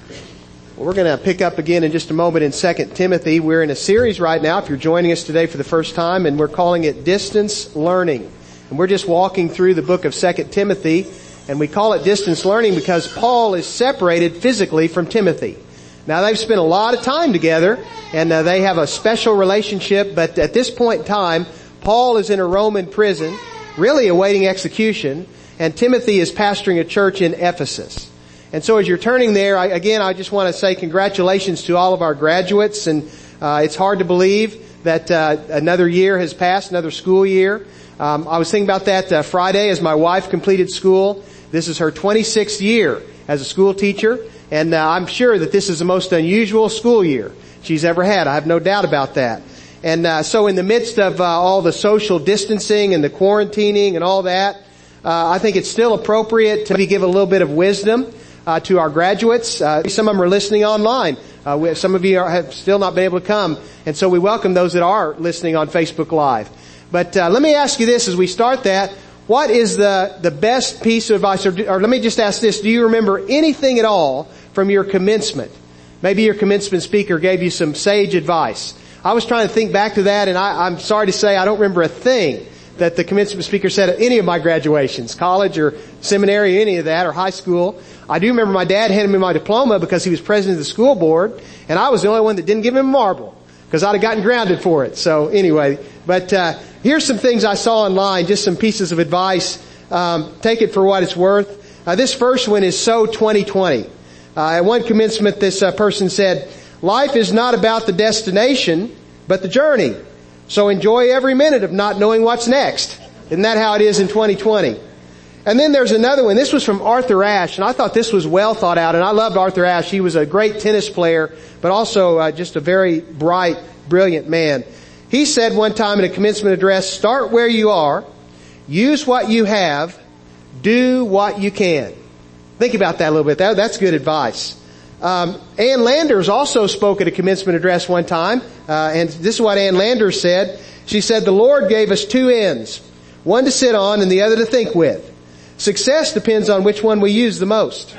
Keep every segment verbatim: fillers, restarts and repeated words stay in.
Well, we're going to pick up again in just a moment in Second Timothy. We're in a series right now, if you're joining us today for the first time, and we're calling it Distance Learning. And we're just walking through the book of Second Timothy, and we call it Distance Learning because Paul is separated physically from Timothy. Now, they've spent a lot of time together, and uh, they have a special relationship, but at this point in time, Paul is in a Roman prison, really awaiting execution, and Timothy is pastoring a church in Ephesus. And so as you're turning there, I, again, I just want to say congratulations to all of our graduates. And uh, it's hard to believe that uh, another year has passed, another school year. Um, I was thinking about that uh, Friday as my wife completed school. This is her twenty-sixth year as a school teacher. And uh, I'm sure that this is the most unusual school year she's ever had. I have no doubt about that. And uh, so in the midst of uh, all the social distancing and the quarantining and all that, uh, I think it's still appropriate to give a little bit of wisdom Uh, to our graduates. Uh, some of them are listening online. Uh, we, some of you are, have still not been able to come. And so we welcome those that are listening on Facebook Live. But uh, let me ask you this as we start that. What is the, the best piece of advice? Or, or let me just ask this. Do you remember anything at all from your commencement? Maybe your commencement speaker gave you some sage advice. I was trying to think back to that, and I, I'm sorry to say I don't remember a thing that the commencement speaker said at any of my graduations, college or seminary, any of that, or high school. I do remember my dad handed me my diploma because he was president of the school board, and I was the only one that didn't give him a marble because I'd have gotten grounded for it. So anyway, but uh here's some things I saw online, just some pieces of advice. Um, take it for what it's worth. Uh, this first one is so twenty twenty. Uh, at one commencement, this uh, person said, "Life is not about the destination, but the journey. So enjoy every minute of not knowing what's next." Isn't that how it is in twenty twenty? And then there's another one. This was from Arthur Ashe, and I thought this was well thought out, and I loved Arthur Ashe. He was a great tennis player, but also uh, just a very bright, brilliant man. He said one time in a commencement address, "Start where you are, use what you have, do what you can." Think about that a little bit. That, that's good advice. Um, Ann Landers also spoke at a commencement address one time, uh, and this is what Ann Landers said. She said, "The Lord gave us two ends, one to sit on and the other to think with. Success depends on which one we use the most."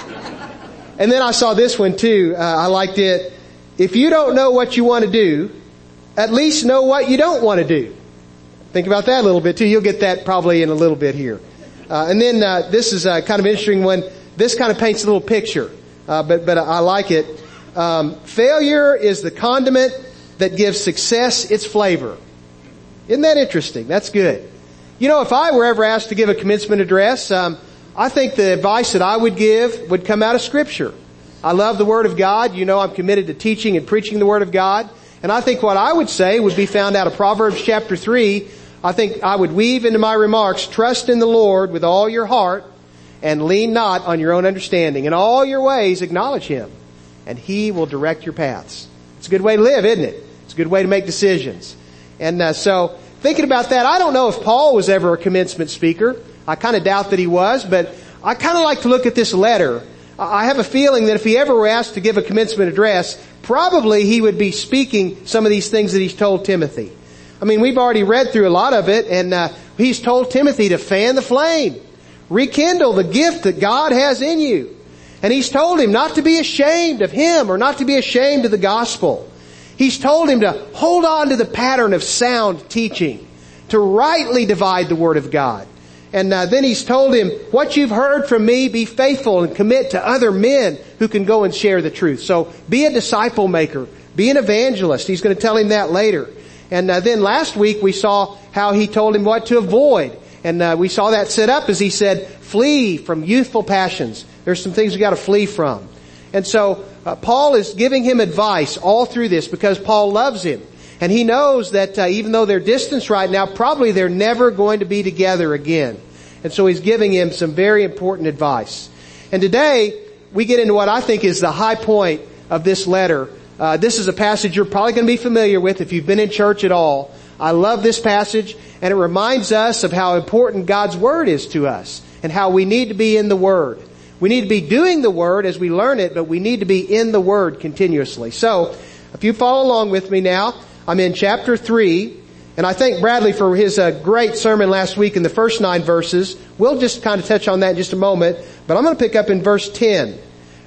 And then I saw this one too. Uh, I liked it. "If you don't know what you want to do, at least know what you don't want to do." Think about that a little bit too. You'll get that probably in a little bit here. Uh, and then uh, this is a kind of interesting one. This kind of paints a little picture. Uh, but, but I like it. Um, failure is the condiment that gives success its flavor. Isn't that interesting? That's good. You know, if I were ever asked to give a commencement address, um, I think the advice that I would give would come out of Scripture. I love the Word of God. You know, I'm committed to teaching and preaching the Word of God. And I think what I would say would be found out of Proverbs chapter three. I think I would weave into my remarks, "Trust in the Lord with all your heart, and lean not on your own understanding. In all your ways acknowledge Him, and He will direct your paths." It's a good way to live, isn't it? It's a good way to make decisions. And uh, so, thinking about that, I don't know if Paul was ever a commencement speaker. I kind of doubt that he was, but I kind of like to look at this letter. I have a feeling that if he ever were asked to give a commencement address, probably he would be speaking some of these things that he's told Timothy. I mean, we've already read through a lot of it, and uh, he's told Timothy to fan the flame. Rekindle the gift that God has in you. And he's told him not to be ashamed of Him or not to be ashamed of the gospel. He's told him to hold on to the pattern of sound teaching, to rightly divide the Word of God. And uh, then he's told him, "What you've heard from me, be faithful and commit to other men who can go and share the truth." So be a disciple maker. Be an evangelist. He's going to tell him that later. And uh, then last week we saw how he told him what to avoid. And uh, we saw that set up as he said, flee from youthful passions. There's some things we got to flee from. And so uh, Paul is giving him advice all through this because Paul loves him. And he knows that uh, even though they're distanced right now, probably they're never going to be together again. And so he's giving him some very important advice. And today we get into what I think is the high point of this letter. Uh, this is a passage you're probably going to be familiar with if you've been in church at all. I love this passage, and it reminds us of how important God's Word is to us and how we need to be in the Word. We need to be doing the Word as we learn it, but we need to be in the Word continuously. So, if you follow along with me now, I'm in chapter three, and I thank Bradley for his uh, great sermon last week in the first nine verses. We'll just kind of touch on that in just a moment, but I'm going to pick up in verse ten.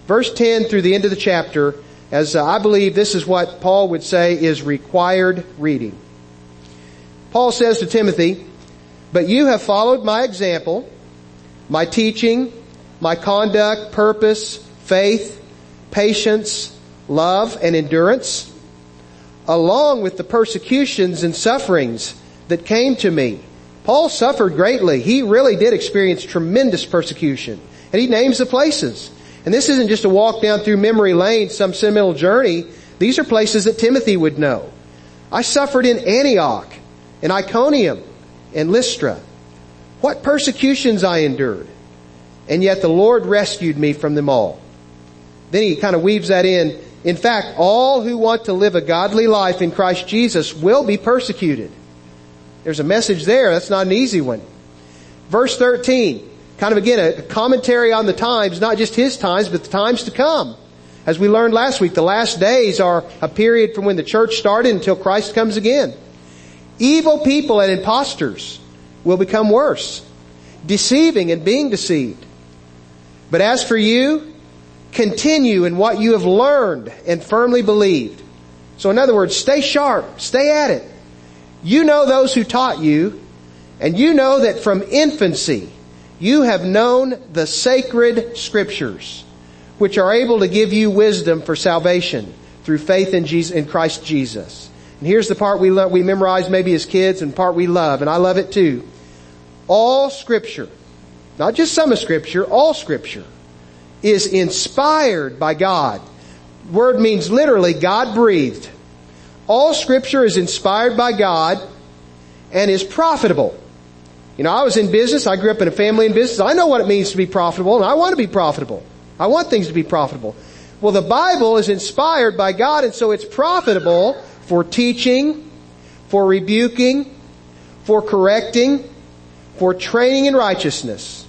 verse ten through the end of the chapter, as uh, I believe this is what Paul would say is required reading. Paul says to Timothy, "But you have followed my example, my teaching, my conduct, purpose, faith, patience, love, and endurance, along with the persecutions and sufferings that came to me." Paul suffered greatly. He really did experience tremendous persecution. And he names the places. And this isn't just a walk down through memory lane, some sentimental journey. These are places that Timothy would know. "I suffered in Antioch, in Iconium, and Lystra. What persecutions I endured. And yet the Lord rescued me from them all." Then he kind of weaves that in. "In fact, all who want to live a godly life in Christ Jesus will be persecuted." There's a message there. That's not an easy one. Verse thirteen, kind of again a commentary on the times, not just his times, but the times to come. As we learned last week, the last days are a period from when the church started until Christ comes again. "Evil people and impostors will become worse, deceiving and being deceived. But as for you, continue in what you have learned and firmly believed." So in other words, stay sharp, stay at it. "You know those who taught you, and you know that from infancy you have known the sacred scriptures, which are able to give you wisdom for salvation through faith in Jesus, in Christ Jesus." And here's the part we love, we memorize maybe as kids, and part we love, and I love it too. "All Scripture," not just some of Scripture, all Scripture, "is inspired by God." Word means literally God breathed. "All Scripture is inspired by God and is profitable." You know, I was in business. I grew up in a family in business. I know what it means to be profitable, and I want to be profitable. I want things to be profitable. Well, the Bible is inspired by God, and so it's profitable for teaching, for rebuking, for correcting, for training in righteousness,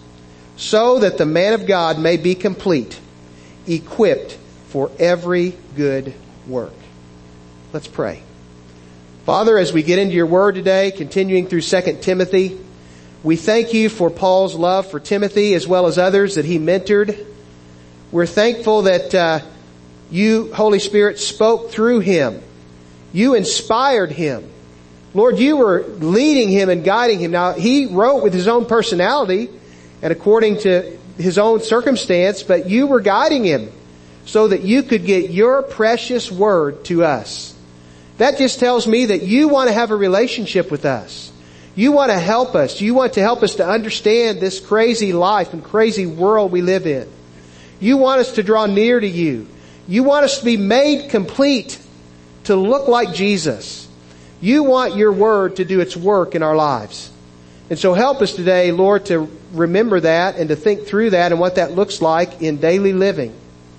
so that the man of God may be complete, equipped for every good work. Let's pray. Father, as we get into your word today, continuing through Second Timothy, we thank you for Paul's love for Timothy as well as others that he mentored. We're thankful that uh, you, Holy Spirit, spoke through him. You inspired him. Lord, you were leading him and guiding him. Now, he wrote with his own personality and according to his own circumstance, but you were guiding him so that you could get your precious word to us. That just tells me that you want to have a relationship with us. You want to help us. You want to help us to understand this crazy life and crazy world we live in. You want us to draw near to you. You want us to be made complete, to look like Jesus. You want your word to do its work in our lives. And so help us today, Lord, to remember that and to think through that and what that looks like in daily living.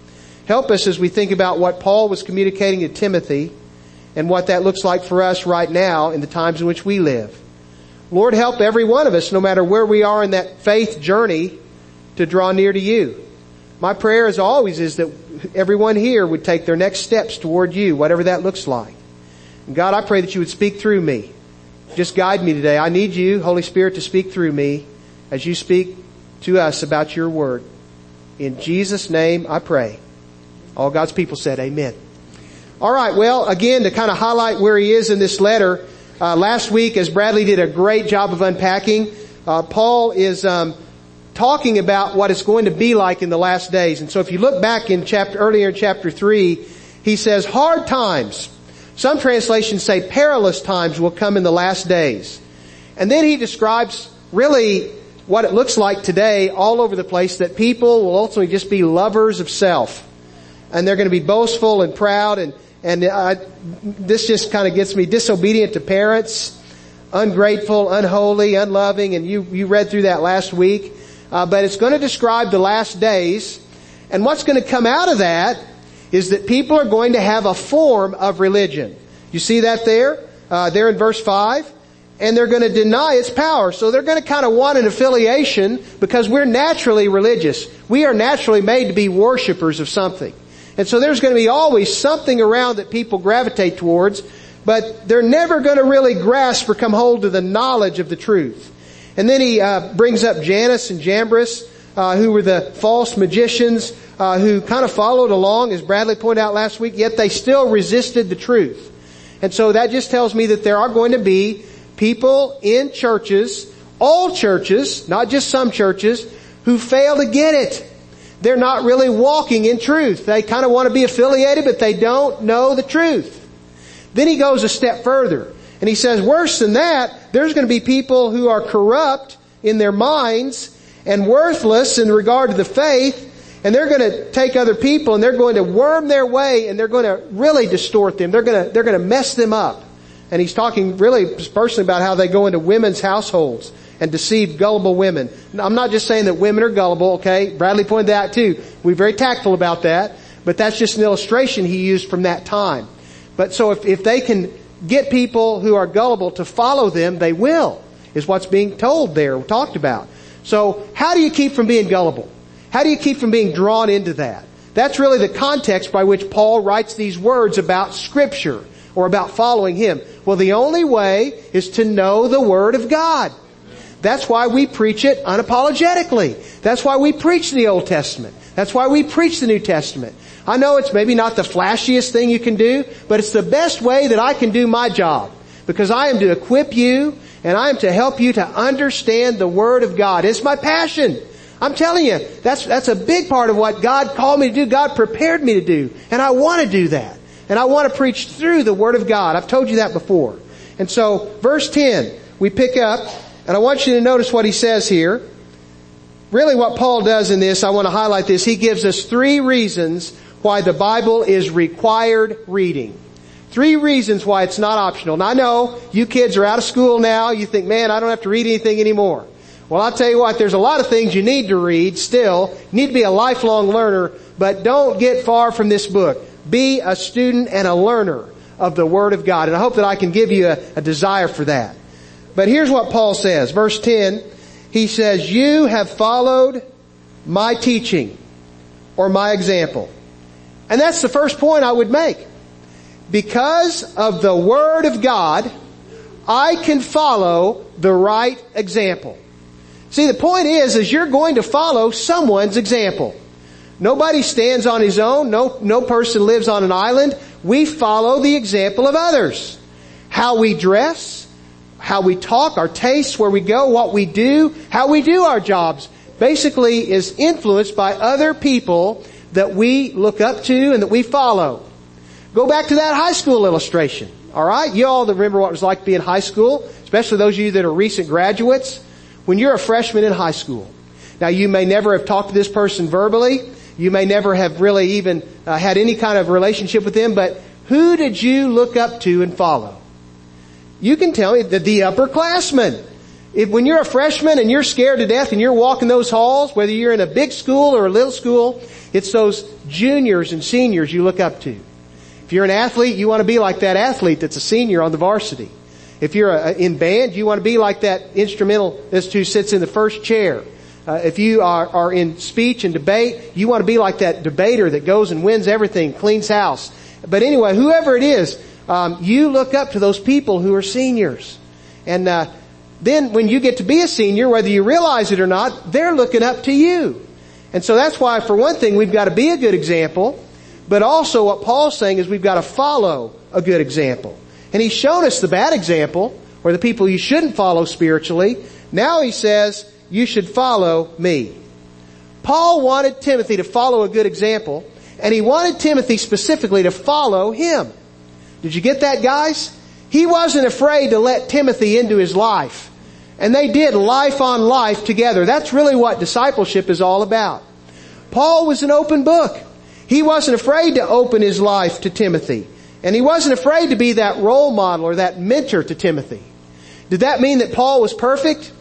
Help us as we think about what Paul was communicating to Timothy and what that looks like for us right now in the times in which we live. Lord, help every one of us, no matter where we are in that faith journey, to draw near to you. My prayer as always is that everyone here would take their next steps toward you, whatever that looks like. And God, I pray that you would speak through me. Just guide me today. I need you, Holy Spirit, to speak through me as you speak to us about your word. In Jesus' name I pray. All God's people said amen. All right, well, again, to kind of highlight where he is in this letter, uh, last week, as Bradley did a great job of unpacking, uh, Paul is um, talking about what it's going to be like in the last days. And so if you look back in chapter earlier in chapter three, he says, hard times. Some translations say perilous times will come in the last days. And then he describes really what it looks like today all over the place, that people will ultimately just be lovers of self. And they're going to be boastful and proud, and and uh, this just kind of gets me disobedient to parents, ungrateful, unholy, unloving, and you you read through that last week. Uh, but it's going to describe the last days, and what's going to come out of that is that people are going to have a form of religion. You see that there, uh, there in verse five, and they're going to deny its power. So they're going to kind of want an affiliation because we're naturally religious. We are naturally made to be worshipers of something. And so there's going to be always something around that people gravitate towards, but they're never going to really grasp or come hold to the knowledge of the truth. And then he uh, brings up Jannes and Jambres, uh, who were the false magicians, uh, who kind of followed along, as Bradley pointed out last week, yet they still resisted the truth. And so that just tells me that there are going to be people in churches, all churches, not just some churches, who fail to get it. They're not really walking in truth. They kind of want to be affiliated, but they don't know the truth. Then he goes a step further, and he says, worse than that, there's going to be people who are corrupt in their minds and worthless in regard to the faith, and they're going to take other people and they're going to worm their way and they're going to really distort them. They're going to, they're going to mess them up. And he's talking really personally about how they go into women's households and deceive gullible women. I'm not just saying that women are gullible, okay? Bradley pointed that out too. We're very tactful about that. But that's just an illustration he used from that time. But so if, if they can get people who are gullible to follow them, they will, is what's being told there, talked about. So how do you keep from being gullible? How do you keep from being drawn into that? That's really the context by which Paul writes these words about Scripture or about following Him. Well, the only way is to know the Word of God. That's why we preach it unapologetically. That's why we preach the Old Testament. That's why we preach the New Testament. I know it's maybe not the flashiest thing you can do, but it's the best way that I can do my job. Because I am to equip you and I am to help you to understand the Word of God. It's my passion. I'm telling you, that's, that's a big part of what God called me to do. God prepared me to do. And I want to do that. And I want to preach through the Word of God. I've told you that before. And so, verse ten, we pick up, and I want you to notice what he says here. Really what Paul does in this, I want to highlight this. He gives us three reasons why the Bible is required reading. Three reasons why it's not optional. Now I know you kids are out of school now. You think, man, I don't have to read anything anymore. Well, I'll tell you what, there's a lot of things you need to read still. You need to be a lifelong learner, but don't get far from this book. Be a student and a learner of the Word of God. And I hope that I can give you a, a desire for that. But here's what Paul says. Verse ten, he says, you have followed my teaching or my example. And that's the first point I would make. Because of the Word of God, I can follow the right example. See, the point is, is you're going to follow someone's example. Nobody stands on his own. No, no person lives on an island. We follow the example of others. How we dress, how we talk, our tastes, where we go, what we do, how we do our jobs, basically is influenced by other people that we look up to and that we follow. Go back to that high school illustration. All right? You all remember what it was like to be in high school, especially those of you that are recent graduates. When you're a freshman in high school, now you may never have talked to this person verbally. You may never have really even uh, had any kind of relationship with them, but who did you look up to and follow? You can tell me that the upperclassmen. If when you're a freshman and you're scared to death and you're walking those halls, whether you're in a big school or a little school, it's those juniors and seniors you look up to. If you're an athlete, you want to be like that athlete that's a senior on the varsity. If you're a, in band, you want to be like that instrumental that's who sits in the first chair. Uh, if you are, are in speech and debate, you want to be like that debater that goes and wins everything, cleans house. But anyway, whoever it is, um, you look up to those people who are seniors. And uh, then when you get to be a senior, whether you realize it or not, they're looking up to you. And so that's why, for one thing, we've got to be a good example. But also what Paul's saying is we've got to follow a good example. And he's shown us the bad example, or the people you shouldn't follow spiritually. Now he says, you should follow me. Paul wanted Timothy to follow a good example, and he wanted Timothy specifically to follow him. Did you get that, guys? He wasn't afraid to let Timothy into his life. And they did life on life together. That's really what discipleship is all about. Paul was an open book. He wasn't afraid to open his life to Timothy. And he wasn't afraid to be that role model or that mentor to Timothy. Did that mean that Paul was perfect?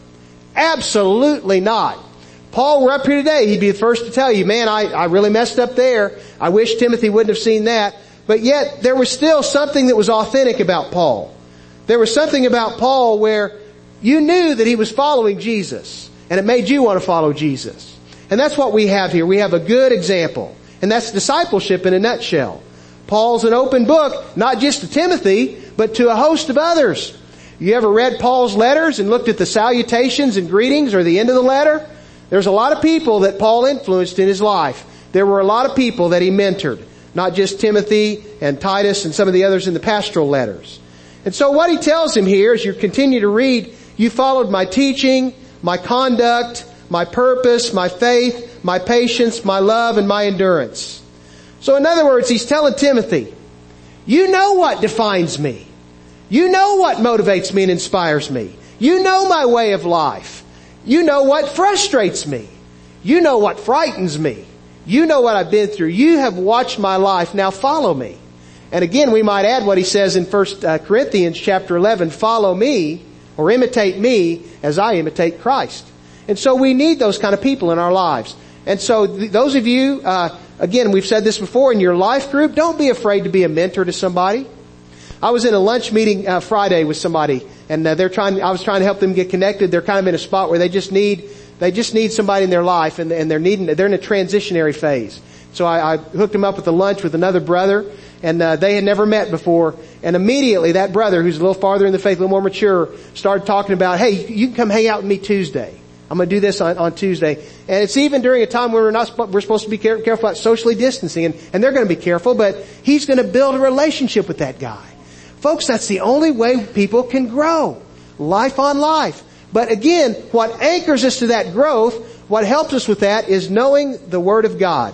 Absolutely not. Paul were up here today, he'd be the first to tell you, man, I, I really messed up there. I wish Timothy wouldn't have seen that. But yet, there was still something that was authentic about Paul. There was something about Paul where you knew that he was following Jesus. And it made you want to follow Jesus. And that's what we have here. We have a good example. And that's discipleship in a nutshell. Paul's an open book, not just to Timothy, but to a host of others. You ever read Paul's letters and looked at the salutations and greetings or the end of the letter? There's a lot of people that Paul influenced in his life. There were a lot of people that he mentored. Not just Timothy and Titus and some of the others in the pastoral letters. And so what he tells him here, as you continue to read, you followed my teaching, my conduct, my purpose, my faith, my patience, my love, and my endurance. So in other words, he's telling Timothy, you know what defines me. You know what motivates me and inspires me. You know my way of life. You know what frustrates me. You know what frightens me. You know what I've been through. You have watched my life. Now follow me. And again, we might add what he says in First Corinthians chapter eleven, follow me or imitate me as I imitate Christ. And so we need those kind of people in our lives. And so th- those of you, uh, again, we've said this before, in your life group, don't be afraid to be a mentor to somebody. I was in a lunch meeting uh, Friday with somebody, and uh, they're trying. I was trying to help them get connected. They're kind of in a spot where they just need they just need somebody in their life, and, and they're needing they're in a transitionary phase. So I, I hooked them up with a lunch with another brother, and uh, they had never met before. And immediately, that brother, who's a little farther in the faith, a little more mature, started talking about, "Hey, you can come hang out with me Tuesday. I'm going to do this on, on Tuesday." And it's even during a time where we're not we're supposed to be care, careful about socially distancing, and, and they're going to be careful. But he's going to build a relationship with that guy. Folks, that's the only way people can grow. Life on life. But again, what anchors us to that growth, what helps us with that is knowing the Word of God.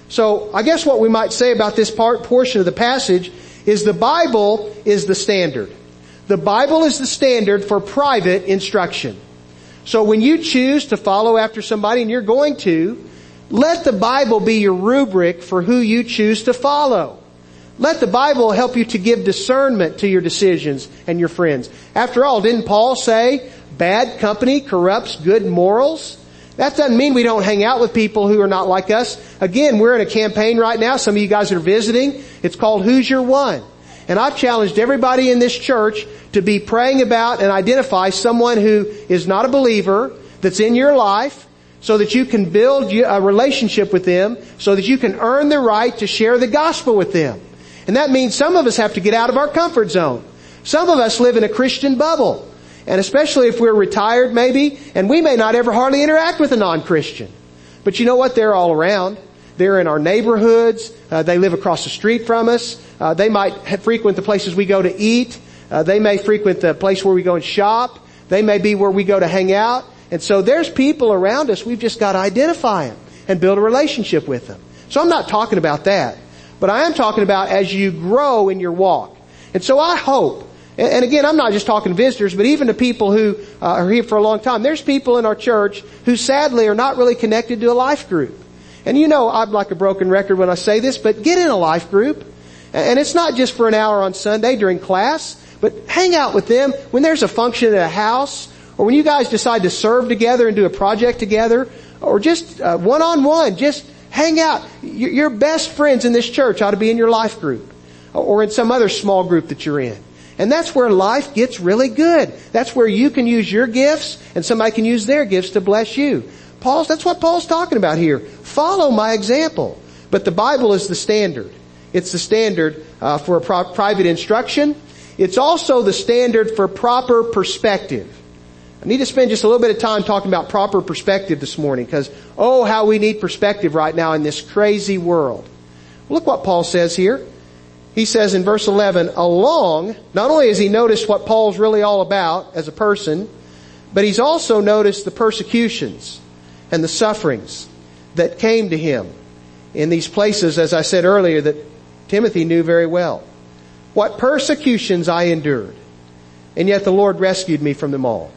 So I guess what we might say about this part, portion of the passage is the Bible is the standard. The Bible is the standard for private instruction. So when you choose to follow after somebody, and you're going to, let the Bible be your rubric for who you choose to follow. Let the Bible help you to give discernment to your decisions and your friends. After all, didn't Paul say, bad company corrupts good morals? That doesn't mean we don't hang out with people who are not like us. Again, we're in a campaign right now. Some of you guys are visiting. It's called Who's Your One? And I've challenged everybody in this church to be praying about and identify someone who is not a believer that's in your life, so that you can build a relationship with them, so that you can earn the right to share the gospel with them. And that means some of us have to get out of our comfort zone. Some of us live in a Christian bubble. And especially if we're retired maybe, and we may not ever hardly interact with a non-Christian. But you know what? They're all around. They're in our neighborhoods. Uh, they live across the street from us. Uh, they might frequent the places we go to eat. Uh, they may frequent the place where we go and shop. They may be where we go to hang out. And so there's people around us. We've just got to identify them and build a relationship with them. So I'm not talking about that. But I am talking about as you grow in your walk. And so I hope, and again, I'm not just talking visitors, but even to people who uh, are here for a long time. There's people in our church who sadly are not really connected to a life group. And you know, I'm like a broken record when I say this, but get in a life group. And it's not just for an hour on Sunday during class, but hang out with them when there's a function at a house, or when you guys decide to serve together and do a project together, or just uh, one-on-one, just hang out. Your best friends in this church ought to be in your life group or in some other small group that you're in. And that's where life gets really good. That's where you can use your gifts and somebody can use their gifts to bless you. Paul's, that's what Paul's talking about here. Follow my example. But the Bible is the standard. It's the standard uh, for a pro- private instruction. It's also the standard for proper perspective. I need to spend just a little bit of time talking about proper perspective this morning because, oh, how we need perspective right now in this crazy world. Look what Paul says here. He says in verse eleven, along, not only has he noticed what Paul's really all about as a person, but he's also noticed the persecutions and the sufferings that came to him in these places, as I said earlier, that Timothy knew very well. What persecutions I endured, and yet the Lord rescued me from them all.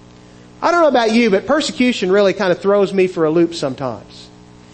I don't know about you, but persecution really kind of throws me for a loop sometimes.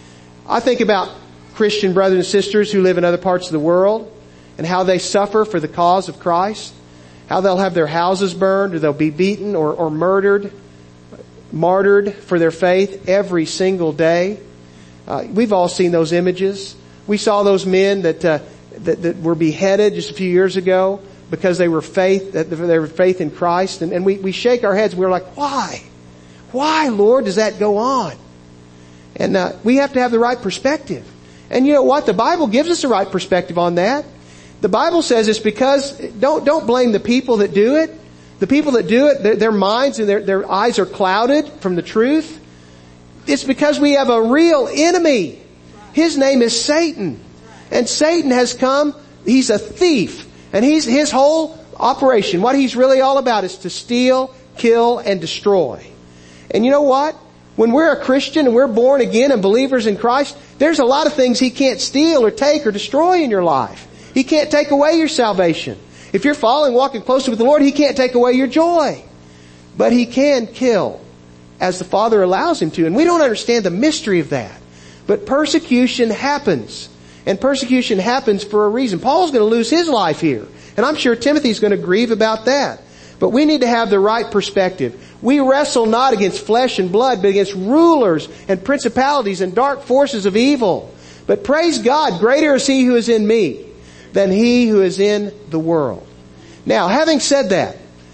I think about Christian brothers and sisters who live in other parts of the world and how they suffer for the cause of Christ, how they'll have their houses burned or they'll be beaten or, or murdered, martyred for their faith every single day. Uh, we've all seen those images. We saw those men that, uh, that, that were beheaded just a few years ago because they were faith, that they were faith in Christ. And, and we, we shake our heads. We're like, why? Why, Lord, does that go on? And uh, we have to have the right perspective. And you know what? The Bible gives us the right perspective on that. The Bible says it's because, don't, don't blame the people that do it. The people that do it, their, their minds and their, their eyes are clouded from the truth. It's because we have a real enemy. His name is Satan. And Satan has come, he's a thief. And he's, his whole operation, what he's really all about is to steal, kill, and destroy. And you know what? When we're a Christian and we're born again and believers in Christ, there's a lot of things he can't steal or take or destroy in your life. He can't take away your salvation. If you're following, walking closely with the Lord, he can't take away your joy. But he can kill as the Father allows him to. And we don't understand the mystery of that. But persecution happens. And persecution happens for a reason. Paul's going to lose his life here. And I'm sure Timothy's going to grieve about that. But we need to have the right perspective. We wrestle not against flesh and blood, but against rulers and principalities and dark forces of evil. But praise God, greater is he who is in me than he who is in the world. Now, having said that,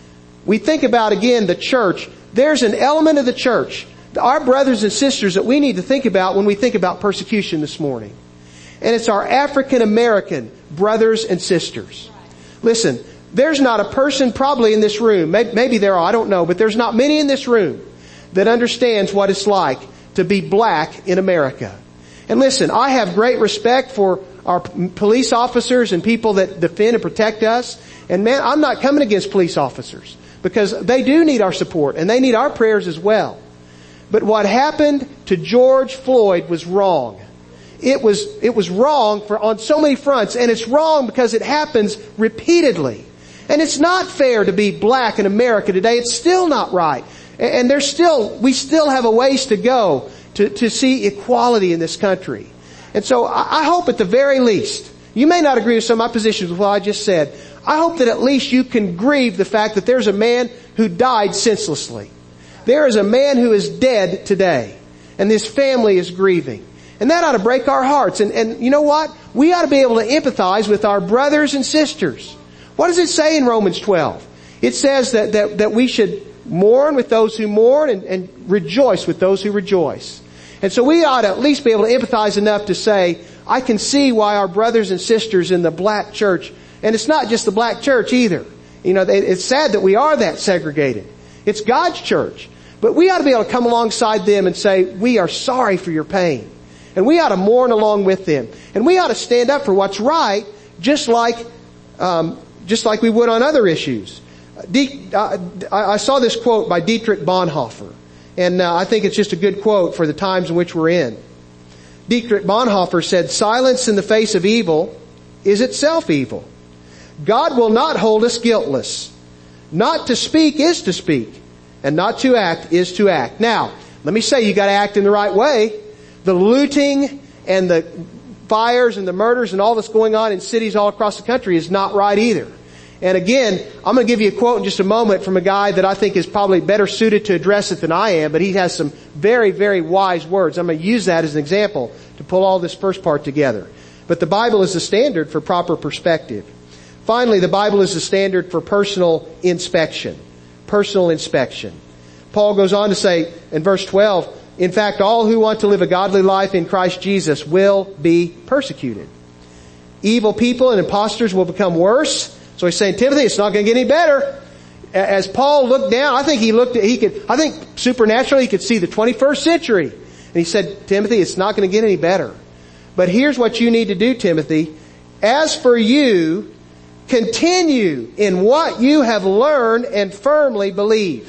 we think about again the church. There's an element of the church, our brothers and sisters, that we need to think about when we think about persecution this morning. And it's our African American brothers and sisters. Listen, there's not a person probably in this room, maybe there are, I don't know, but there's not many in this room that understands what it's like to be black in America. And listen, I have great respect for our police officers and people that defend and protect us. And man, I'm not coming against police officers because they do need our support and they need our prayers as well. But what happened to George Floyd was wrong. It was, it was wrong for, on so many fronts, and it's wrong because it happens repeatedly. And it's not fair to be black in America today. It's still not right. And there's still, we still have a ways to go to, to see equality in this country. And so I hope at the very least, you may not agree with some of my positions with what I just said. I hope that at least you can grieve the fact that there's a man who died senselessly. There is a man who is dead today. And his family is grieving. And that ought to break our hearts. And, and you know what? We ought to be able to empathize with our brothers and sisters. What does it say in Romans twelve? It says that, that, that we should mourn with those who mourn and, and rejoice with those who rejoice. And so we ought to at least be able to empathize enough to say, I can see why our brothers and sisters in the black church, and it's not just the black church either. You know, it's sad that we are that segregated. It's God's church. But we ought to be able to come alongside them and say, we are sorry for your pain. And we ought to mourn along with them. And we ought to stand up for what's right, just like, um, just like we would on other issues. De- uh, I saw this quote by Dietrich Bonhoeffer. And uh, I think it's just a good quote for the times in which we're in. Dietrich Bonhoeffer said, silence in the face of evil is itself evil. God will not hold us guiltless. Not to speak is to speak. And not to act is to act. Now, let me say you got to act in the right way. The looting and the fires and the murders and all that's going on in cities all across the country is not right either. And again, I'm going to give you a quote in just a moment from a guy that I think is probably better suited to address it than I am, but he has some very, very wise words. I'm going to use that as an example to pull all this first part together. But the Bible is the standard for proper perspective. Finally, the Bible is the standard for personal inspection. Personal inspection. Paul goes on to say in verse twelve, in fact, all who want to live a godly life in Christ Jesus will be persecuted. Evil people and impostors will become worse. So he's saying, Timothy, it's not going to get any better. As Paul looked down, I think he looked at, he could, I think supernaturally he could see the twenty-first century. And he said, Timothy, it's not going to get any better. But here's what you need to do, Timothy. As for you, continue in what you have learned and firmly believe.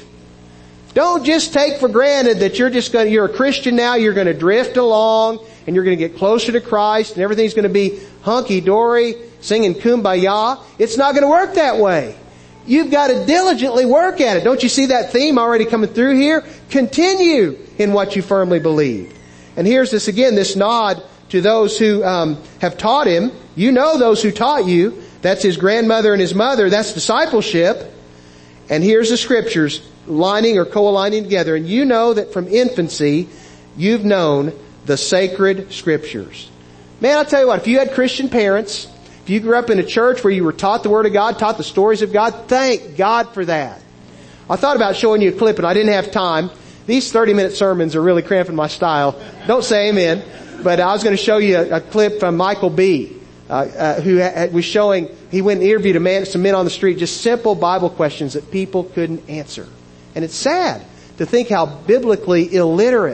Don't just take for granted that you're just going to, you're a Christian now, you're going to drift along and you're going to get closer to Christ and everything's going to be hunky-dory, singing kumbaya. It's not going to work that way. You've got to diligently work at it. Don't you see that theme already coming through here? Continue in what you firmly believe. And here's this again, this nod to those who um, have taught him. You know those who taught you. That's his grandmother and his mother. That's discipleship. And here's the scriptures lining or co-aligning together. And you know that from infancy, you've known the sacred scriptures. Man, I'll tell you what, if you had Christian parents, if you grew up in a church where you were taught the Word of God, taught the stories of God, thank God for that. I thought about showing you a clip, and I didn't have time. These thirty-minute sermons are really cramping my style. Don't say amen. But I was going to show you a, a clip from Michael B., uh, uh, who ha- was showing, he went and interviewed a man, some men on the street, just simple Bible questions that people couldn't answer. And it's sad to think how biblically illiterate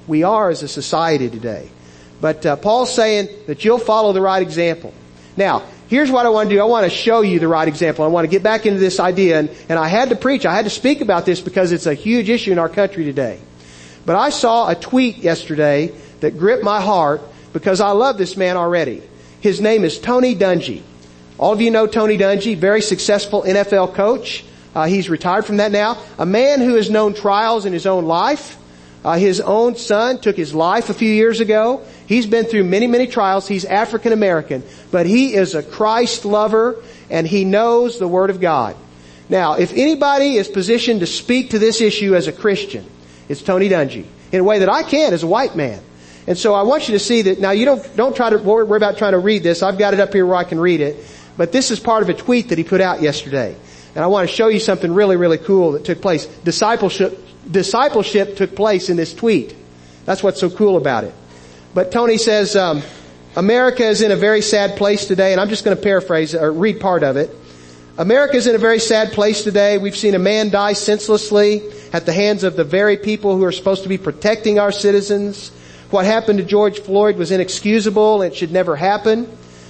we are as a society today. But uh, Paul's saying that you'll follow the right example. Now, here's what I want to do. I want to show you the right example. I want to get back into this idea. And, and I had to preach. I had to speak about this because it's a huge issue in our country today. But I saw a tweet yesterday that gripped my heart because I love this man already. His name is Tony Dungy. All of you know Tony Dungy, very successful N F L coach. Uh, he's retired from that now. A man who has known trials in his own life. Uh, his own son took his life a few years ago. He's been through many, many trials. He's African American, but he is a Christ lover and he knows the Word of God. Now, if anybody is positioned to speak to this issue as a Christian, it's Tony Dungy in a way that I can as a white man. And so I want you to see that. Now, you don't don't try to worry about trying to read this. I've got it up here where I can read it. But this is part of a tweet that he put out yesterday. And I want to show you something really, really cool that took place. Discipleship Discipleship took place in this tweet. That's what's so cool about it. But Tony says, um, America is in a very sad place today, and I'm just going to paraphrase or read part of it. America is in a very sad place today. We've seen a man die senselessly at the hands of the very people who are supposed to be protecting our citizens. What happened to George Floyd was inexcusable and it should never happen.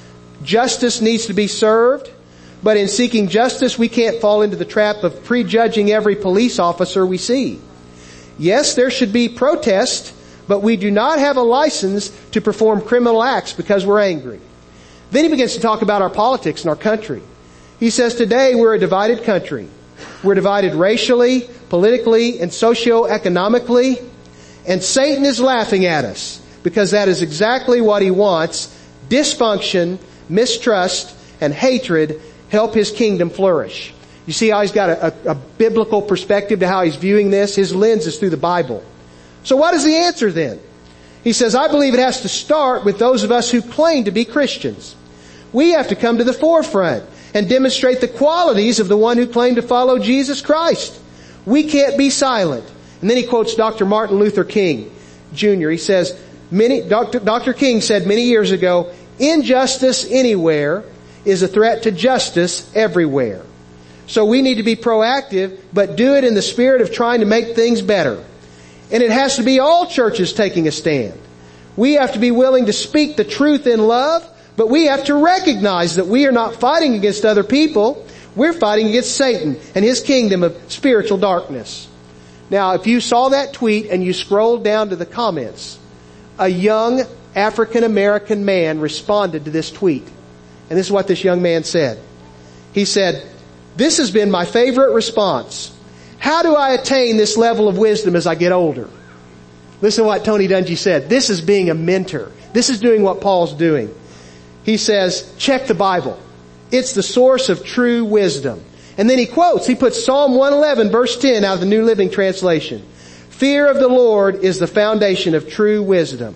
Justice needs to be served. But in seeking justice, we can't fall into the trap of prejudging every police officer we see. Yes, there should be protest, but we do not have a license to perform criminal acts because we're angry. Then he begins to talk about our politics in our country. He says, today we're a divided country. We're divided racially, politically, and socio-economically. And Satan is laughing at us because that is exactly what he wants. Dysfunction, mistrust, and hatred help his kingdom flourish. You see how he's got a, a, a biblical perspective to how he's viewing this? His lens is through the Bible. So what is the answer then? He says, I believe it has to start with those of us who claim to be Christians. We have to come to the forefront and demonstrate the qualities of the one who claimed to follow Jesus Christ. We can't be silent. And then he quotes Doctor Martin Luther King, Junior He says, many, Doctor Doctor King said many years ago, injustice anywhere is a threat to justice everywhere. So we need to be proactive, but do it in the spirit of trying to make things better. And it has to be all churches taking a stand. We have to be willing to speak the truth in love, but we have to recognize that we are not fighting against other people. We're fighting against Satan and his kingdom of spiritual darkness. Now, if you saw that tweet and you scrolled down to the comments, a young African American man responded to this tweet. And this is what this young man said. He said, this has been my favorite response. How do I attain this level of wisdom as I get older? Listen to what Tony Dungy said. This is being a mentor. This is doing what Paul's doing. He says, check the Bible. It's the source of true wisdom. And then he quotes, he puts Psalm one eleven verse ten out of the New Living Translation. Fear of the Lord is the foundation of true wisdom.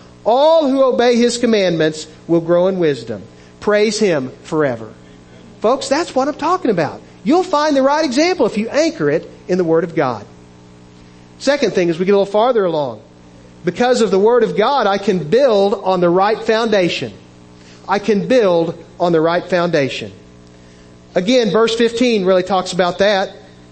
All who obey His commandments will grow in wisdom. Praise Him forever. Folks, that's what I'm talking about. You'll find the right example if you anchor it in the Word of God. Second thing, as we get a little farther along, because of the Word of God, I can build on the right foundation. I can build on the right foundation. Again, verse fifteen really talks about that.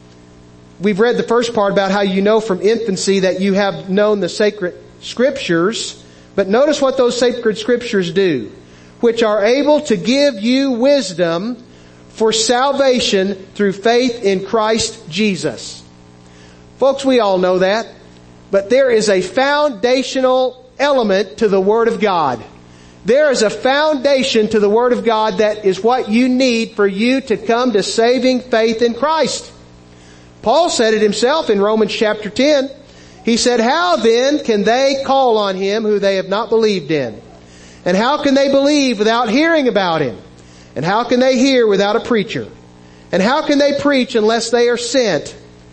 We've read the first part about how you know from infancy that you have known the sacred Scriptures. But notice what those sacred Scriptures do, which are able to give you wisdom for salvation through faith in Christ Jesus. Folks, we all know that. But there is a foundational element to the Word of God. There is a foundation to the Word of God that is what you need for you to come to saving faith in Christ. Paul said it himself in Romans chapter ten. He said, how then can they call on Him who they have not believed in? And how can they believe without hearing about Him? And how can they hear without a preacher? And how can they preach unless they are sent?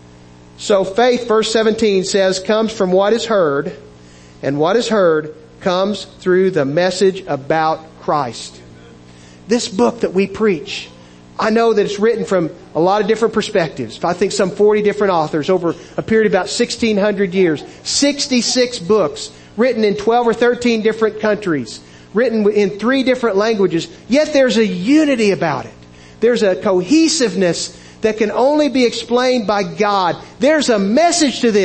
So faith, verse seventeen says, comes from what is heard, and what is heard comes through the message about Christ. This book that we preach, I know that it's written from a lot of different perspectives. I think some forty different authors over a period of about sixteen hundred years. sixty-six books written in twelve or thirteen different countries, written in three different languages. Yet there's a unity about it. There's a cohesiveness that can only be explained by God. There's a message to this.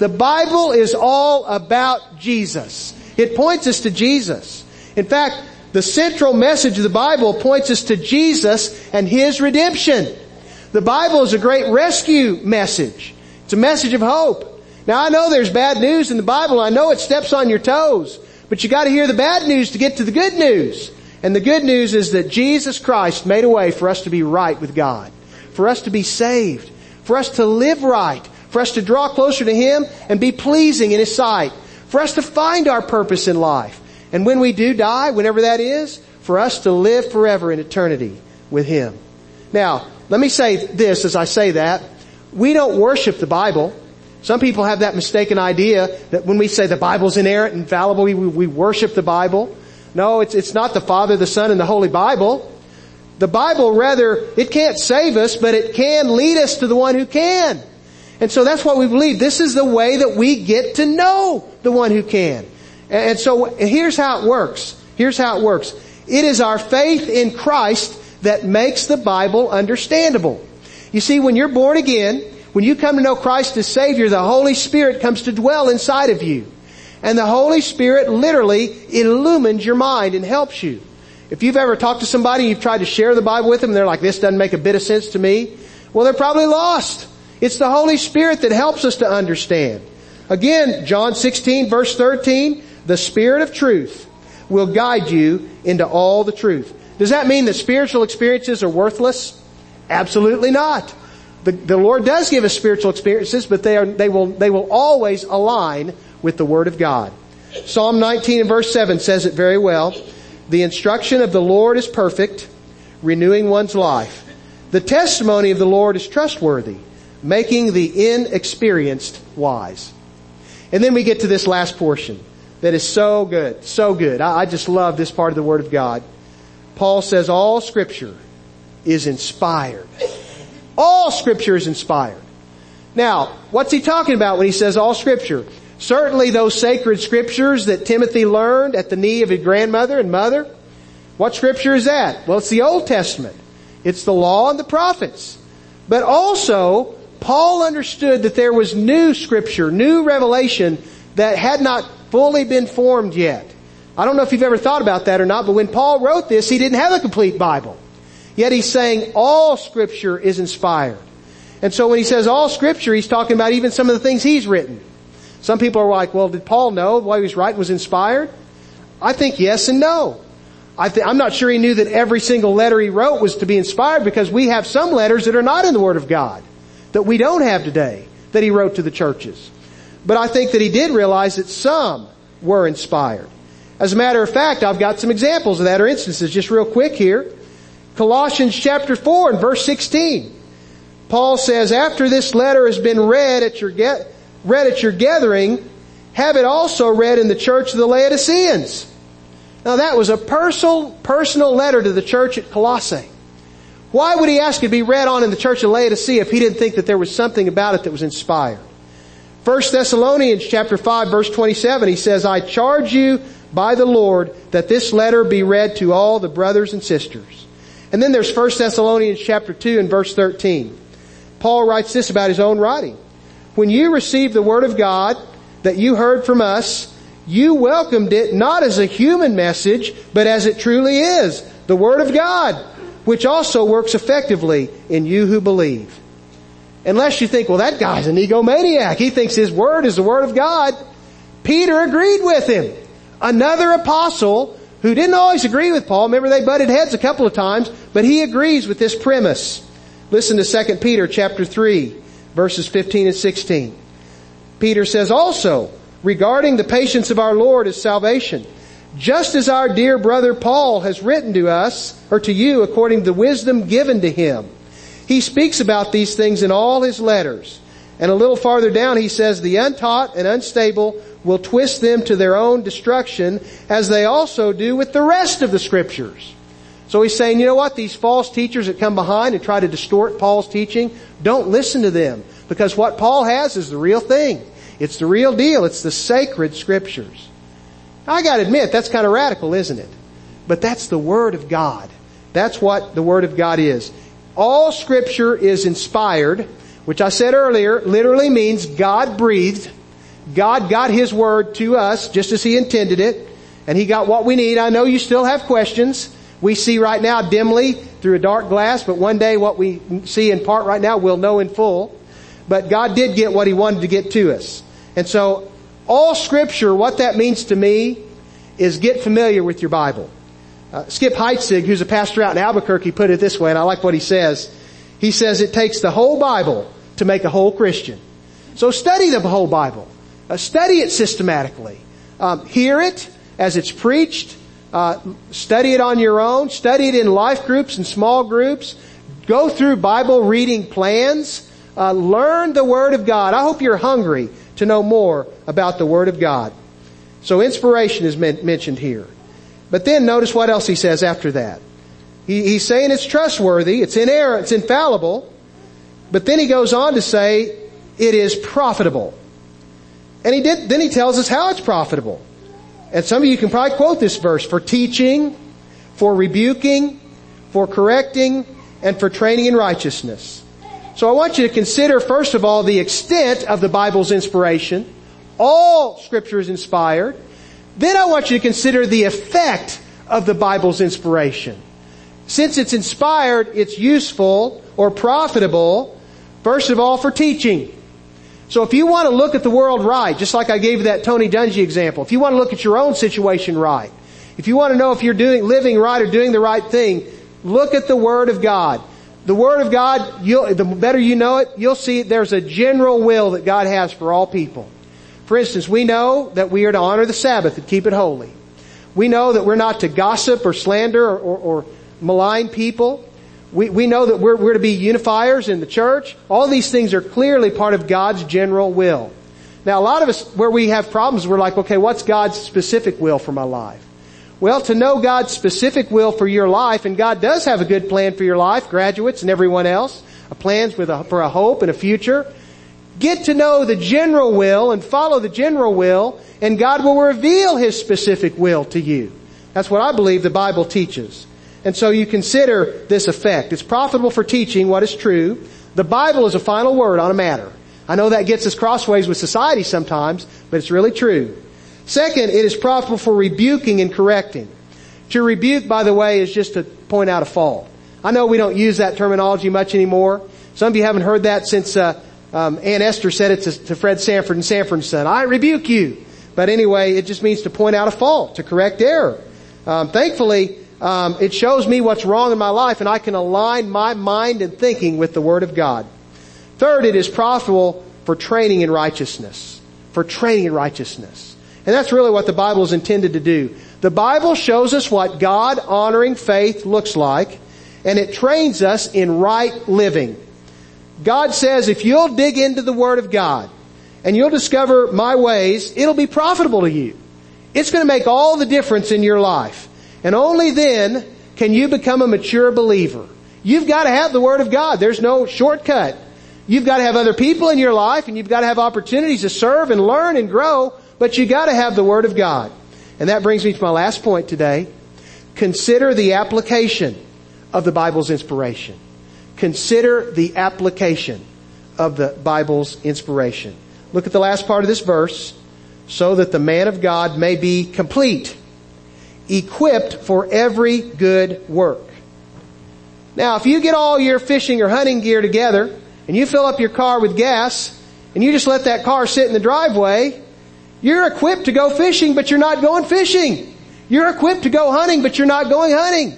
The Bible is all about Jesus. It points us to Jesus. In fact, the central message of the Bible points us to Jesus and His redemption. The Bible is a great rescue message. It's a message of hope. Now I know there's bad news in the Bible. I know it steps on your toes. But you got to hear the bad news to get to the good news. And the good news is that Jesus Christ made a way for us to be right with God. For us to be saved. For us to live right. For us to draw closer to Him and be pleasing in His sight. For us to find our purpose in life. And when we do die, whenever that is, for us to live forever in eternity with Him. Now, let me say this as I say that. We don't worship the Bible. Some people have that mistaken idea that when we say the Bible's inerrant and infallible, we, we worship the Bible. No, it's, it's not the Father, the Son, and the Holy Bible. The Bible, rather, it can't save us, but it can lead us to the one who can. And so that's what we believe. This is the way that we get to know the one who can. And so here's how it works. Here's how it works. It is our faith in Christ that makes the Bible understandable. You see, when you're born again, when you come to know Christ as Savior, the Holy Spirit comes to dwell inside of you. And the Holy Spirit literally illumines your mind and helps you. If you've ever talked to somebody and you've tried to share the Bible with them and they're like, this doesn't make a bit of sense to me, well, they're probably lost. It's the Holy Spirit that helps us to understand. Again, John sixteen verse thirteen, the Spirit of truth will guide you into all the truth. Does that mean that spiritual experiences are worthless? Absolutely not. The, the Lord does give us spiritual experiences, but they are, they will, they will always align with the Word of God. Psalm nineteen and verse seven says it very well. The instruction of the Lord is perfect, renewing one's life. The testimony of the Lord is trustworthy, making the inexperienced wise. And then we get to this last portion that is so good, so good. I, I just love this part of the Word of God. Paul says all Scripture is inspired. All Scripture is inspired. Now, what's he talking about when he says all Scripture? Certainly those sacred Scriptures that Timothy learned at the knee of his grandmother and mother. What Scripture is that? Well, it's the Old Testament. It's the law and the prophets. But also, Paul understood that there was new Scripture, new revelation that had not fully been formed yet. I don't know if you've ever thought about that or not, but when Paul wrote this, he didn't have a complete Bible. Yet he's saying all Scripture is inspired. And so when he says all Scripture, he's talking about even some of the things he's written. Some people are like, well, did Paul know what he was writing was inspired? I think yes and no. I th- I'm not sure he knew that every single letter he wrote was to be inspired, because we have some letters that are not in the Word of God that we don't have today that he wrote to the churches. But I think that he did realize that some were inspired. As a matter of fact, I've got some examples of that, or instances, just real quick here. Colossians chapter four and verse sixteen. Paul says, after this letter has been read at your get, read at your gathering, have it also read in the church of the Laodiceans. Now that was a personal, personal letter to the church at Colossae. Why would he ask it to be read on in the church of Laodicea if he didn't think that there was something about it that was inspired? First Thessalonians chapter five verse twenty-seven, he says, I charge you by the Lord that this letter be read to all the brothers and sisters. And then there's First Thessalonians chapter two and verse thirteen. Paul writes this about his own writing. When you received the word of God that you heard from us, you welcomed it not as a human message, but as it truly is, the word of God, which also works effectively in you who believe. Unless you think, well, that guy's an egomaniac. He thinks his word is the word of God. Peter agreed with him. Another apostle who didn't always agree with Paul. Remember, they butted heads a couple of times, but he agrees with this premise. Listen to Second Peter chapter three, verses fifteen and sixteen. Peter says, also, regarding the patience of our Lord is salvation, just as our dear brother Paul has written to us, or to you, according to the wisdom given to him. He speaks about these things in all his letters. And a little farther down he says, the untaught and unstable will twist them to their own destruction, as they also do with the rest of the Scriptures. So he's saying, you know what? These false teachers that come behind and try to distort Paul's teaching, don't listen to them. Because what Paul has is the real thing. It's the real deal. It's the sacred Scriptures. Now, I gotta admit, that's kind of radical, isn't it? But that's the Word of God. That's what the Word of God is. All Scripture is inspired, which I said earlier literally means God breathed. God got His Word to us just as He intended it, and He got what we need. I know you still have questions. We see right now dimly through a dark glass, but one day what we see in part right now we'll know in full. But God did get what He wanted to get to us. And so, all Scripture, what that means to me is get familiar with your Bible. Uh, Skip Heitzig, who's a pastor out in Albuquerque, put it this way, and I like what he says. He says it takes the whole Bible to make a whole Christian. So study the whole Bible. Uh, study it systematically. Um, hear it as it's preached. Uh, study it on your own. Study it in life groups and small groups. Go through Bible reading plans. Uh, learn the Word of God. I hope you're hungry to know more about the Word of God. So inspiration is men- mentioned here. But then notice what else he says after that. He, he's saying it's trustworthy, it's inerrant, it's infallible. But then he goes on to say it is profitable. And he did, then he tells us how it's profitable. And some of you can probably quote this verse: for teaching, for rebuking, for correcting, and for training in righteousness. So I want you to consider, first of all, the extent of the Bible's inspiration. All Scripture is inspired. Then I want you to consider the effect of the Bible's inspiration. Since it's inspired, it's useful or profitable, first of all, for teaching. So if you want to look at the world right, just like I gave you that Tony Dungy example, if you want to look at your own situation right, if you want to know if you're doing, living right or doing the right thing, look at the Word of God. The Word of God, you'll, the better you know it, you'll see there's a general will that God has for all people. For instance, we know that we are to honor the Sabbath and keep it holy. We know that we're not to gossip or slander or, or, or malign people. We, we know that we're, we're to be unifiers in the church. All these things are clearly part of God's general will. Now, a lot of us, where we have problems, we're like, okay, what's God's specific will for my life? Well, to know God's specific will for your life, and God does have a good plan for your life, graduates and everyone else, a plans with a, for a hope and a future. Get to know the general will and follow the general will, and God will reveal His specific will to you. That's what I believe the Bible teaches. And so you consider this effect. It's profitable for teaching what is true. The Bible is a final word on a matter. I know that gets us crossways with society sometimes, but it's really true. Second, it is profitable for rebuking and correcting. To rebuke, by the way, is just to point out a fault. I know we don't use that terminology much anymore. Some of you haven't heard that since uh, um, Aunt Esther said it to, to Fred Sanford and Sanford's son. I rebuke you. But anyway, it just means to point out a fault, to correct error. Um, thankfully, um, it shows me what's wrong in my life, and I can align my mind and thinking with the Word of God. Third, it is profitable for training in righteousness. For training in righteousness. And that's really what the Bible is intended to do. The Bible shows us what God-honoring faith looks like, and it trains us in right living. God says if you'll dig into the Word of God, and you'll discover my ways, it'll be profitable to you. It's going to make all the difference in your life. And only then can you become a mature believer. You've got to have the Word of God. There's no shortcut. You've got to have other people in your life, and you've got to have opportunities to serve and learn and grow, but you've got to have the Word of God. And that brings me to my last point today. Consider the application of the Bible's inspiration. Consider the application of the Bible's inspiration. Look at the last part of this verse. So that the man of God may be complete, equipped for every good work. Now, if you get all your fishing or hunting gear together, and you fill up your car with gas, and you just let that car sit in the driveway, you're equipped to go fishing, but you're not going fishing. You're equipped to go hunting, but you're not going hunting.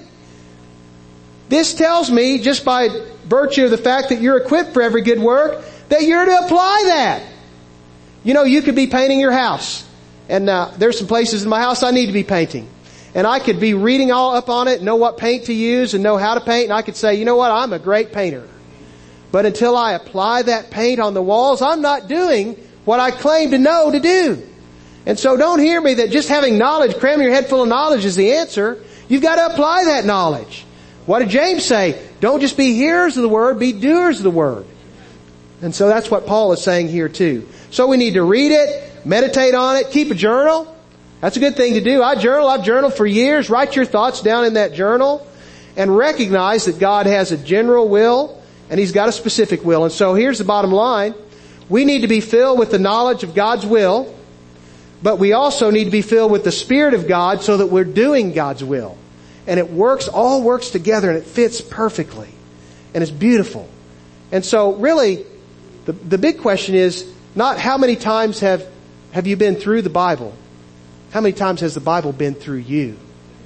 This tells me, just by virtue of the fact that you're equipped for every good work, that you're to apply that. You know, you could be painting your house. And uh, there's some places in my house I need to be painting. And I could be reading all up on it, know what paint to use and know how to paint. And I could say, you know what, I'm a great painter. But until I apply that paint on the walls, I'm not doing what I claim to know to do. And so don't hear me that just having knowledge, cramming your head full of knowledge is the answer. You've got to apply that knowledge. What did James say? Don't just be hearers of the Word, be doers of the Word. And so that's what Paul is saying here too. So we need to read it, meditate on it, keep a journal. That's a good thing to do. I journal, I've journaled for years. Write your thoughts down in that journal and recognize that God has a general will and He's got a specific will. And so here's the bottom line. We need to be filled with the knowledge of God's will, but we also need to be filled with the Spirit of God so that we're doing God's will. And it works, all works together, and it fits perfectly. And it's beautiful. And so really, the, the big question is not how many times have, have you been through the Bible? How many times has the Bible been through you?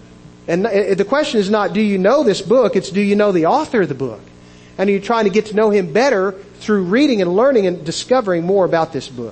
And the question is not, do you know this book? It's, do you know the author of the book? And are you trying to get to know him better through reading and learning and discovering more about this book?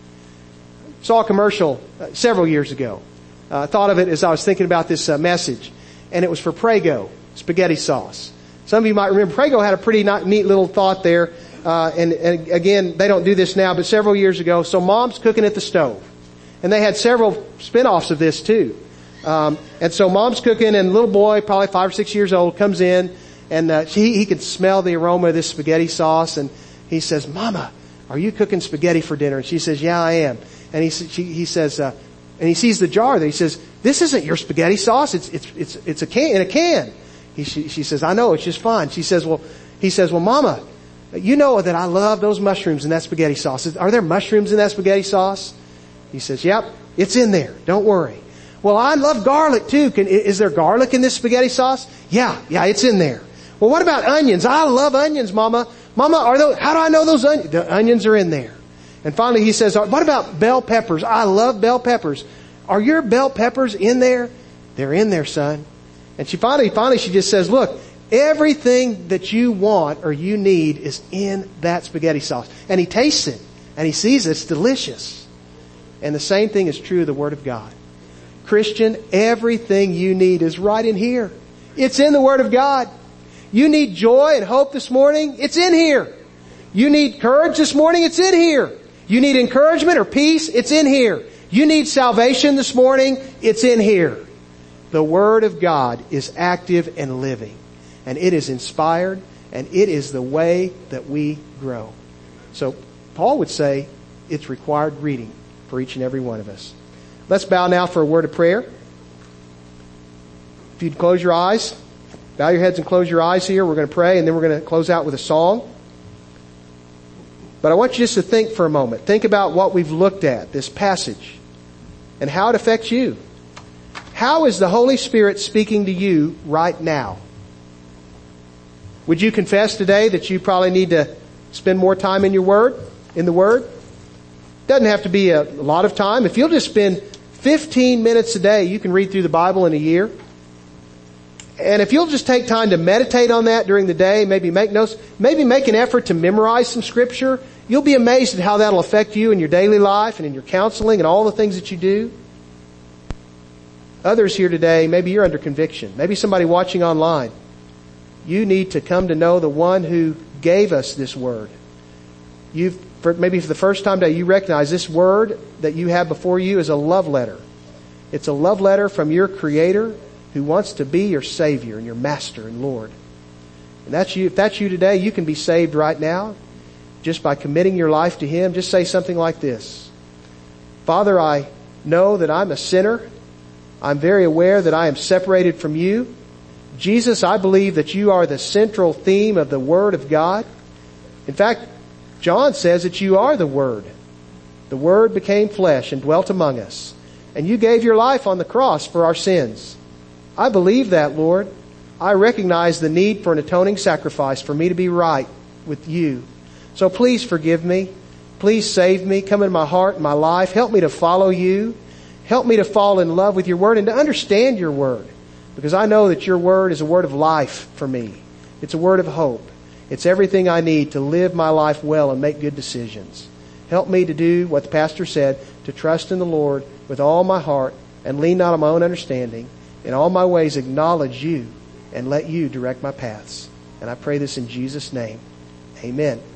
Saw a commercial uh, several years ago. I uh, thought of it as I was thinking about this uh, message. And it was for Prego, spaghetti sauce. Some of you might remember Prego had a pretty neat little thought there. Uh, and, and again, they don't do this now, but several years ago. So mom's cooking at the stove. And they had several spin-offs of this too. Um, and so mom's cooking, and little boy, probably five or six years old, comes in, and uh, she, he can smell the aroma of this spaghetti sauce, and he says, "Mama, are you cooking spaghetti for dinner?" And she says, "Yeah, I am." And he she, he says, uh, and he sees the jar there. He says, "This isn't your spaghetti sauce. It's it's it's it's a can in a can." He she, she says, "I know, it's just fine." She says, "Well," he says, "Well, Mama, you know that I love those mushrooms in that spaghetti sauce. Are there mushrooms in that spaghetti sauce?" He says, "Yep, it's in there. Don't worry." "Well, I love garlic too. Can, is there garlic in this spaghetti sauce?" "Yeah, yeah, it's in there." "Well, what about onions?" "I love onions, Mama." "Mama, are those, how do I know those onions?" "The onions are in there." And finally he says, "What about bell peppers?" "I love bell peppers." "Are your bell peppers in there?" "They're in there, son." And she finally, finally she just says, "Look, everything that you want or you need is in that spaghetti sauce." And he tastes it and he sees it. It's delicious. And the same thing is true of the Word of God. Christian, everything you need is right in here. It's in the Word of God. You need joy and hope this morning? It's in here. You need courage this morning? It's in here. You need encouragement or peace? It's in here. You need salvation this morning? It's in here. The Word of God is active and living. And it is inspired. And it is the way that we grow. So Paul would say it's required reading for each and every one of us. Let's bow now for a word of prayer. If you'd close your eyes, bow your heads and close your eyes here. We're going to pray, and then we're going to close out with a song. But I want you just to think for a moment. Think about what we've looked at, this passage, and how it affects you. How is the Holy Spirit speaking to you right now? Would you confess today that you probably need to spend more time in your Word, in the Word? Doesn't have to be a lot of time. If you'll just spend fifteen minutes a day, you can read through the Bible in a year. And if you'll just take time to meditate on that during the day, maybe make notes, maybe make an effort to memorize some Scripture, you'll be amazed at how that'll affect you in your daily life and in your counseling and all the things that you do. Others here today, maybe you're under conviction. Maybe somebody watching online. You need to come to know the one who gave us this Word. You've For maybe for the first time today, you recognize this word that you have before you is a love letter. It's a love letter from your Creator who wants to be your Savior and your Master and Lord. And that's you. If that's you today, you can be saved right now just by committing your life to Him. Just say something like this. Father, I know that I'm a sinner. I'm very aware that I am separated from you. Jesus, I believe that you are the central theme of the Word of God. In fact, John says that you are the Word. The Word became flesh and dwelt among us. And you gave your life on the cross for our sins. I believe that, Lord. I recognize the need for an atoning sacrifice for me to be right with you. So please forgive me. Please save me. Come into my heart and my life. Help me to follow you. Help me to fall in love with your Word and to understand your Word. Because I know that your Word is a word of life for me. It's a word of hope. It's everything I need to live my life well and make good decisions. Help me to do what the pastor said, to trust in the Lord with all my heart and lean not on my own understanding. In all my ways acknowledge you and let you direct my paths. And I pray this in Jesus' name. Amen.